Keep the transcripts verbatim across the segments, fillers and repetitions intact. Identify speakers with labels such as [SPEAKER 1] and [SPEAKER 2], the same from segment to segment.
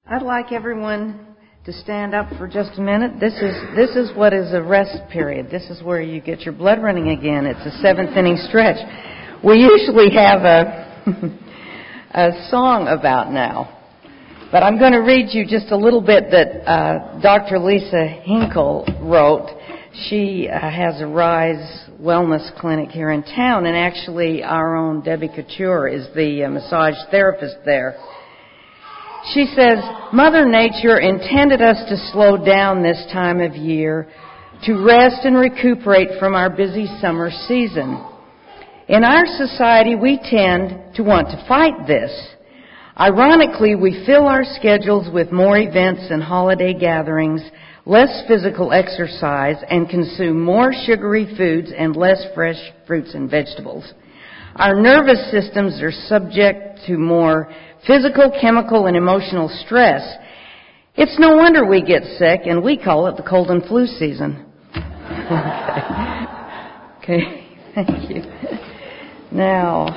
[SPEAKER 1] I'd like everyone to stand up for just a minute. This is this is what is a rest period. This is where you get your blood running again. It's a seventh inning stretch. We usually have a a song about now, but I'm going to read you just a little bit that uh, Doctor Lisa Hinkle wrote. She uh, has a Rise Wellness Clinic here in town, and actually our own Debbie Couture is the uh, massage therapist there. She says, Mother Nature intended us to slow down this time of year to rest and recuperate from our busy summer season. In our society, we tend to want to fight this. Ironically, we fill our schedules with more events and holiday gatherings, less physical exercise, and consume more sugary foods and less fresh fruits and vegetables. Our nervous systems are subject to more physical, chemical, and emotional stress. It's no wonder we get sick, and we call it the cold and flu season. Okay. Okay, thank you. Now,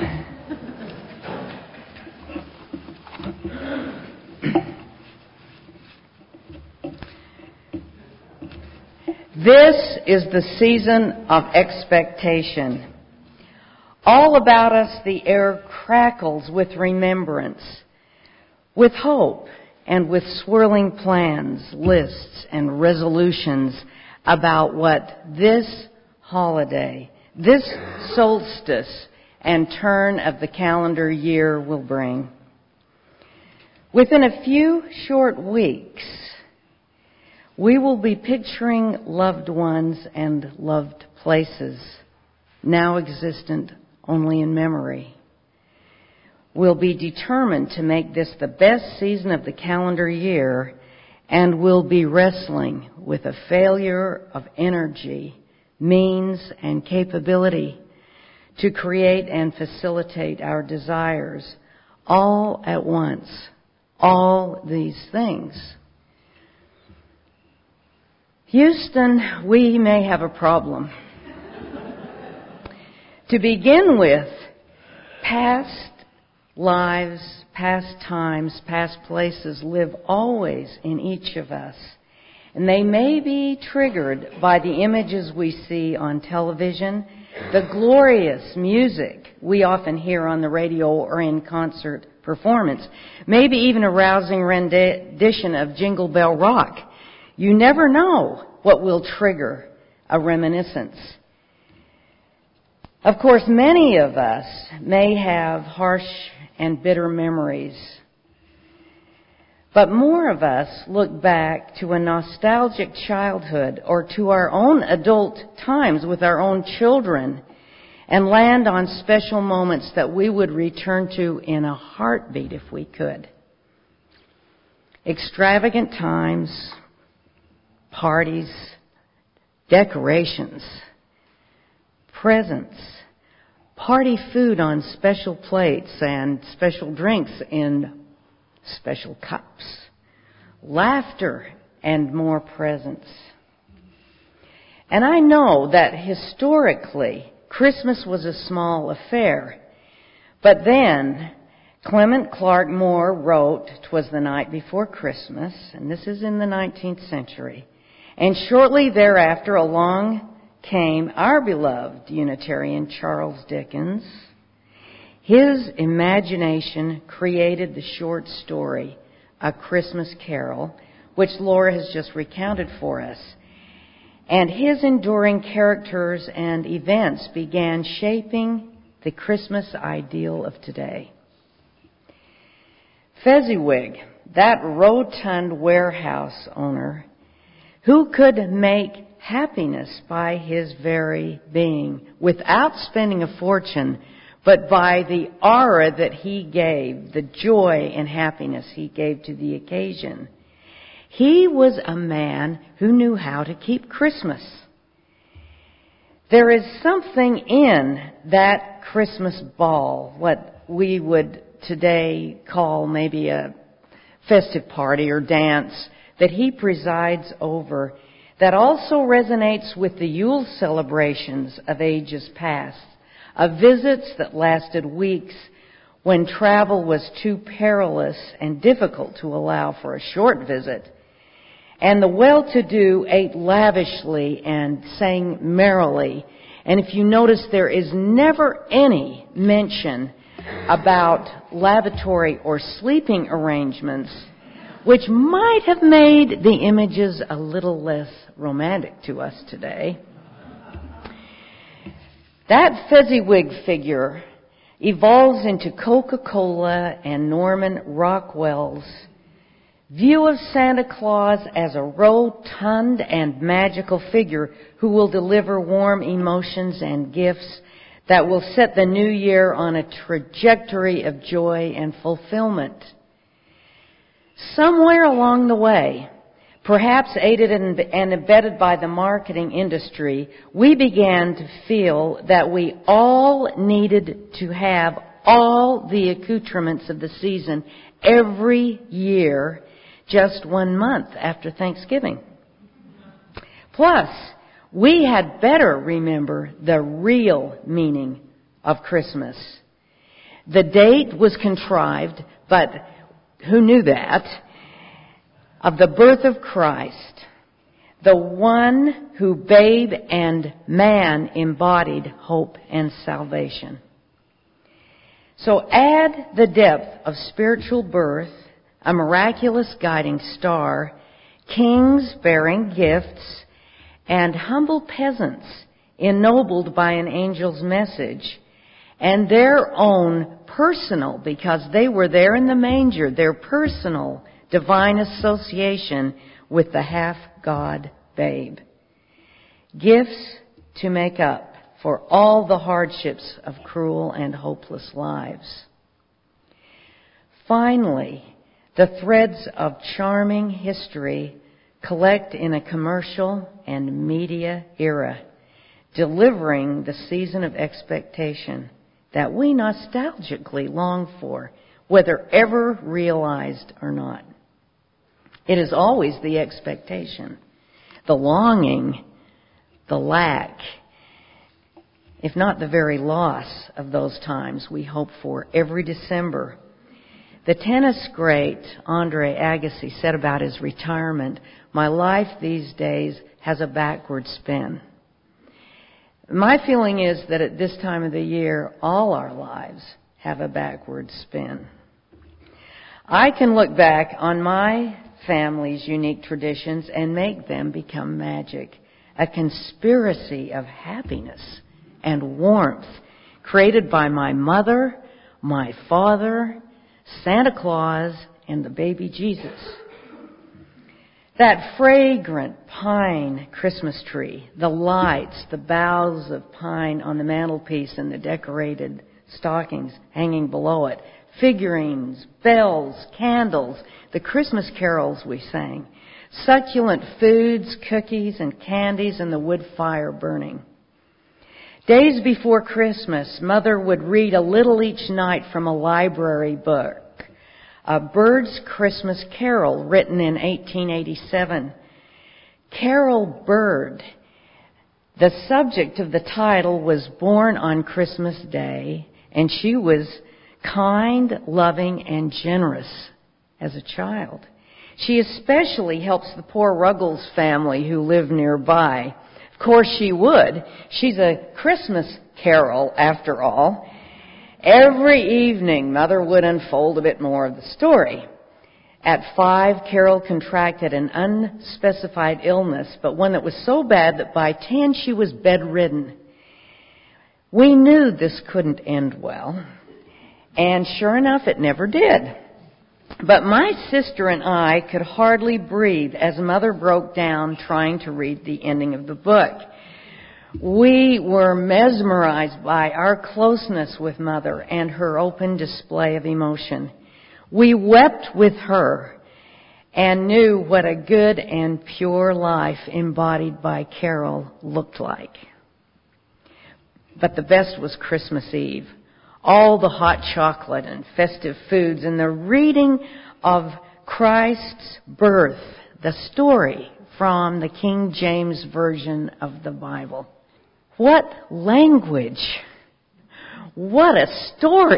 [SPEAKER 1] this is the season of expectation. All about us the air crackles with remembrance, with hope, and with swirling plans, lists, and resolutions about what this holiday, this solstice, and turn of the calendar year will bring. Within a few short weeks, we will be picturing loved ones and loved places, now existent only in memory. We'll be determined to make this the best season of the calendar year, and we'll be wrestling with a failure of energy, means, and capability to create and facilitate our desires all at once. All these things. Houston, we may have a problem. To begin with, past lives, past times, past places live always in each of us. And they may be triggered by the images we see on television, the glorious music we often hear on the radio or in concert performance, maybe even a rousing rendition of Jingle Bell Rock. You never know what will trigger a reminiscence. Of course, many of us may have harsh and bitter memories, but more of us look back to a nostalgic childhood or to our own adult times with our own children and land on special moments that we would return to in a heartbeat if we could. Extravagant times, parties, decorations, presents, party food on special plates and special drinks in special cups, laughter and more presents. And I know that historically Christmas was a small affair, but then Clement Clarke Moore wrote, "'Twas the night before Christmas," and this is in the nineteenth century, and shortly thereafter along came our beloved Unitarian Charles Dickens. His imagination created the short story, A Christmas Carol, which Laura has just recounted for us. And his enduring characters and events began shaping the Christmas ideal of today. Fezziwig, that rotund warehouse owner, who could make happiness by his very being, without spending a fortune, but by the aura that he gave, the joy and happiness he gave to the occasion. He was a man who knew how to keep Christmas. There is something in that Christmas ball, what we would today call maybe a festive party or dance, that he presides over, that also resonates with the Yule celebrations of ages past, of visits that lasted weeks, when travel was too perilous and difficult to allow for a short visit, and the well-to-do ate lavishly and sang merrily. And if you notice, there is never any mention about lavatory or sleeping arrangements, which might have made the images a little less romantic to us today. That Fezziwig figure evolves into Coca-Cola and Norman Rockwell's view of Santa Claus as a rotund and magical figure who will deliver warm emotions and gifts that will set the new year on a trajectory of joy and fulfillment. Somewhere along the way, perhaps aided and abetted by the marketing industry, we began to feel that we all needed to have all the accoutrements of the season every year, just one month after Thanksgiving. Plus, we had better remember the real meaning of Christmas. The date was contrived, but who knew that? Of the birth of Christ, the one who babe and man embodied hope and salvation. So add the depth of spiritual birth, a miraculous guiding star, kings bearing gifts, and humble peasants ennobled by an angel's message, and their own personal, because they were there in the manger, their personal divine association with the half-God babe. Gifts to make up for all the hardships of cruel and hopeless lives. Finally, the threads of charming history collect in a commercial and media era, delivering the season of expectation that we nostalgically long for, whether ever realized or not. It is always the expectation, the longing, the lack, if not the very loss of those times we hope for every December. The tennis great Andre Agassi said about his retirement, "My life these days has a backward spin." My feeling is that at this time of the year, all our lives have a backward spin. I can look back on my family's unique traditions and make them become magic, a conspiracy of happiness and warmth created by my mother, my father, Santa Claus, and the baby Jesus. That fragrant pine Christmas tree, the lights, the boughs of pine on the mantelpiece and the decorated stockings hanging below it, figurines, bells, candles, the Christmas carols we sang, succulent foods, cookies, and candies, and the wood fire burning. Days before Christmas, Mother would read a little each night from a library book, A Bird's Christmas Carol, written in eighteen eighty-seven. Carol Bird, the subject of the title, was born on Christmas Day, and she was kind, loving, and generous as a child. She especially helps the poor Ruggles family who live nearby. Of course she would. She's a Christmas carol, after all. Every evening, Mother would unfold a bit more of the story. At five, Carol contracted an unspecified illness, but one that was so bad that by ten she was bedridden. We knew this couldn't end well, and sure enough, it never did. But my sister and I could hardly breathe as Mother broke down trying to read the ending of the book. We were mesmerized by our closeness with Mother and her open display of emotion. We wept with her and knew what a good and pure life embodied by Carol looked like. But the best was Christmas Eve. All the hot chocolate and festive foods and the reading of Christ's birth, the story from the King James Version of the Bible. What language! What a story!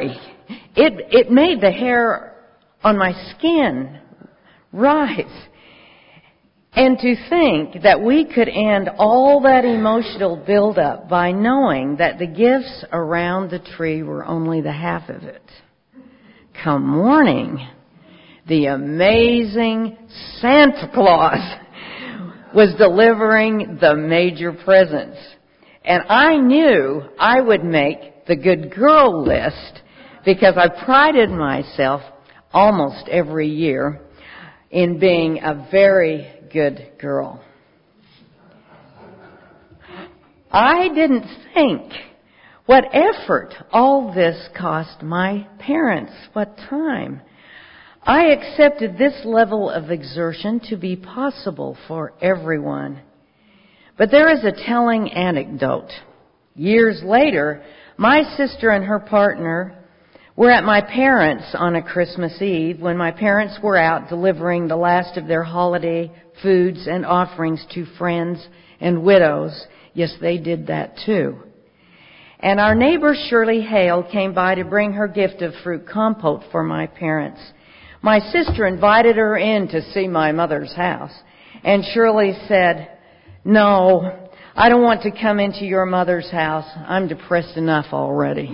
[SPEAKER 1] it, it made the hair on my skin rise. And to think that we could end all that emotional buildup by knowing that the gifts around the tree were only the half of it. Come morning, the amazing Santa Claus was delivering the major presents. And I knew I would make the good girl list because I prided myself almost every year in being a very good girl. I didn't think what effort all this cost my parents, what time. I accepted this level of exertion to be possible for everyone. But there is a telling anecdote. Years later, my sister and her partner were at my parents' on a Christmas Eve when my parents were out delivering the last of their holiday foods and offerings to friends and widows. Yes, they did that too. And our neighbor Shirley Hale came by to bring her gift of fruit compote for my parents. My sister invited her in to see my mother's house. And Shirley said, "No, I don't want to come into your mother's house. I'm depressed enough already."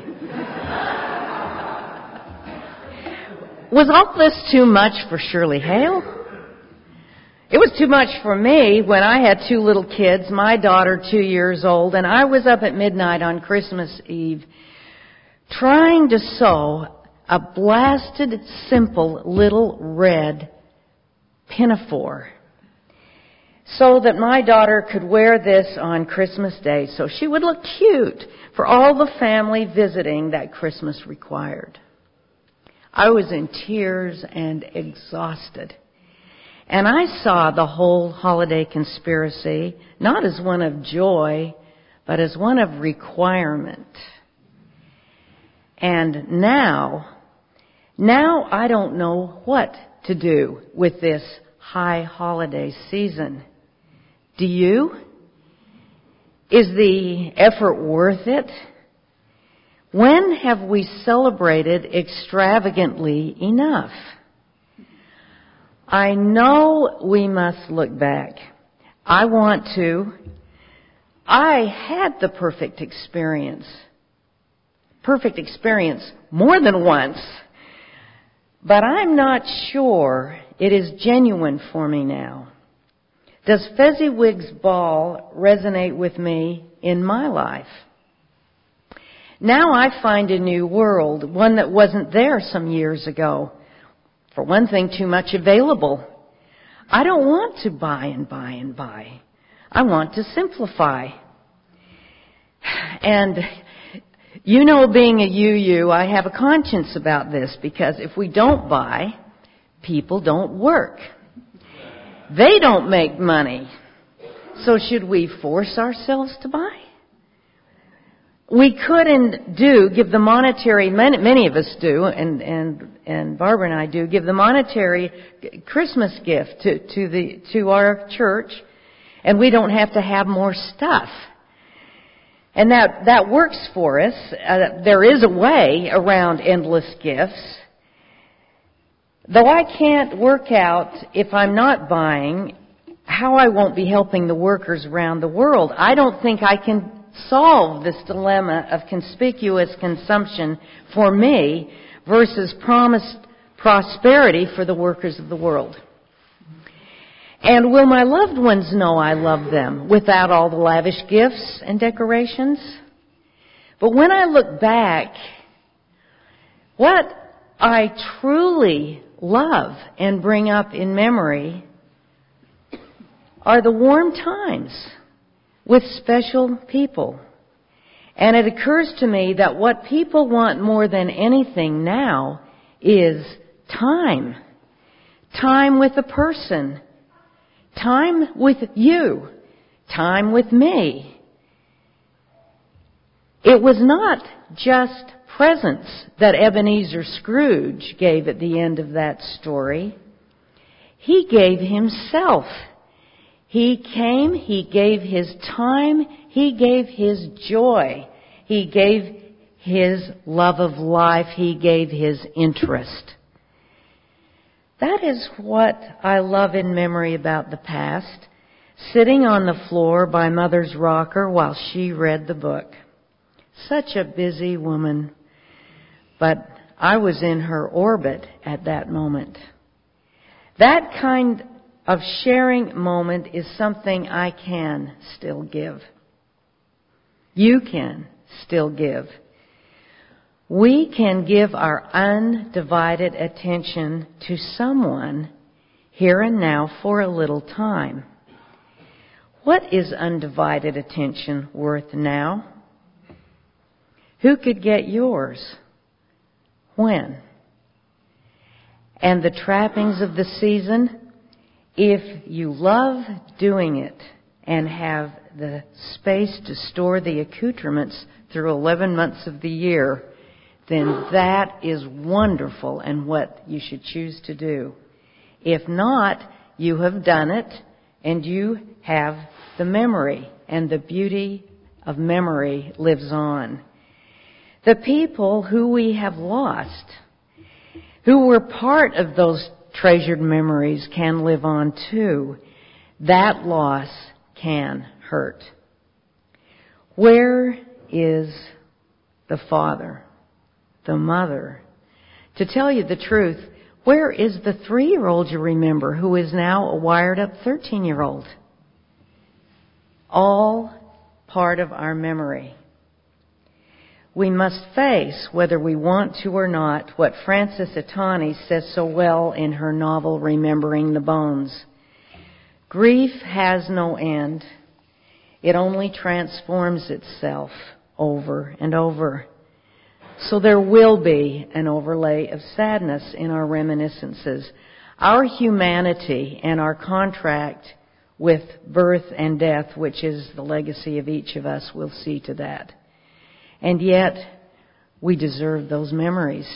[SPEAKER 1] Was all this too much for Shirley Hale? It was too much for me when I had two little kids, my daughter two years old, and I was up at midnight on Christmas Eve trying to sew a blasted, simple little red pinafore so that my daughter could wear this on Christmas Day so she would look cute for all the family visiting that Christmas required. I was in tears and exhausted. And I saw the whole holiday conspiracy not as one of joy, but as one of requirement. And now, now I don't know what to do with this high holiday season. Do you? Is the effort worth it? When have we celebrated extravagantly enough? I know we must look back. I want to. I had the perfect experience. Perfect experience more than once. But I'm not sure it is genuine for me now. Does Fezziwig's ball resonate with me in my life? Now I find a new world, one that wasn't there some years ago. For one thing, too much available. I don't want to buy and buy and buy. I want to simplify. And you know, being a U U, I have a conscience about this because if we don't buy, people don't work. They don't make money. So should we force ourselves to buy? We could and do give the monetary, many, many of us do, and, and, and Barbara and I do, give the monetary Christmas gift to, to the, to our church, and we don't have to have more stuff. And that, that works for us. Uh, there is a way around endless gifts. Though I can't work out, if I'm not buying, how I won't be helping the workers around the world. I don't think I can solve this dilemma of conspicuous consumption for me versus promised prosperity for the workers of the world. And will my loved ones know I love them without all the lavish gifts and decorations? But when I look back, what I truly love and bring up in memory are the warm times with special people. And it occurs to me that what people want more than anything now is time. Time with a person. Time with you. Time with me. It was not just presents that Ebenezer Scrooge gave at the end of that story. He gave himself. He came, he gave his time, he gave his joy, he gave His love of life. He gave His interest. That is what I love in memory about the past. Sitting on the floor by Mother's rocker while she read the book. Such a busy woman. But I was in her orbit at that moment. That kind of sharing moment is something I can still give. You can still give. We can give our undivided attention to someone here and now for a little time. What is undivided attention worth now? Who could get yours? When? And the trappings of the season? If you love doing it and have the space to store the accoutrements through eleven months of the year, then that is wonderful and what you should choose to do. If not, you have done it and you have the memory, and the beauty of memory lives on. The people who we have lost, who were part of those treasured memories, can live on too. That loss can hurt. Where is the father, the mother? To tell you the truth, where is the three-year-old you remember who is now a wired-up thirteen-year-old? All part of our memory. We must face, whether we want to or not, what Frances Atani says so well in her novel Remembering the Bones. Grief has no end. It only transforms itself over and over. So there will be an overlay of sadness in our reminiscences. Our humanity and our contract with birth and death, which is the legacy of each of us, will see to that. And yet, we deserve those memories.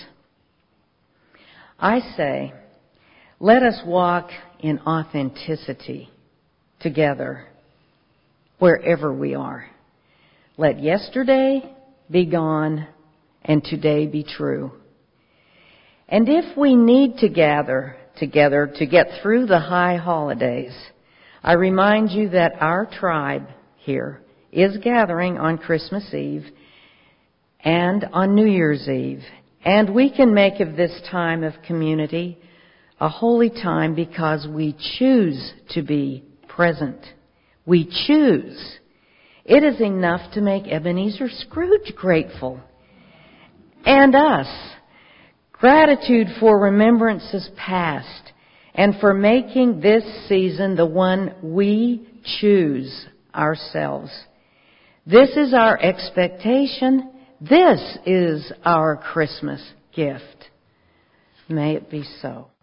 [SPEAKER 1] I say, let us walk in authenticity together, wherever we are. Let yesterday be gone and today be true. And if we need to gather together to get through the high holidays, I remind you that our tribe here is gathering on Christmas Eve and on New Year's Eve. And we can make of this time of community a holy time because we choose to be present. We choose. It is enough to make Ebenezer Scrooge grateful. And us. Gratitude for remembrances past and for making this season the one we choose ourselves. This is our expectation. This is our Christmas gift. May it be so.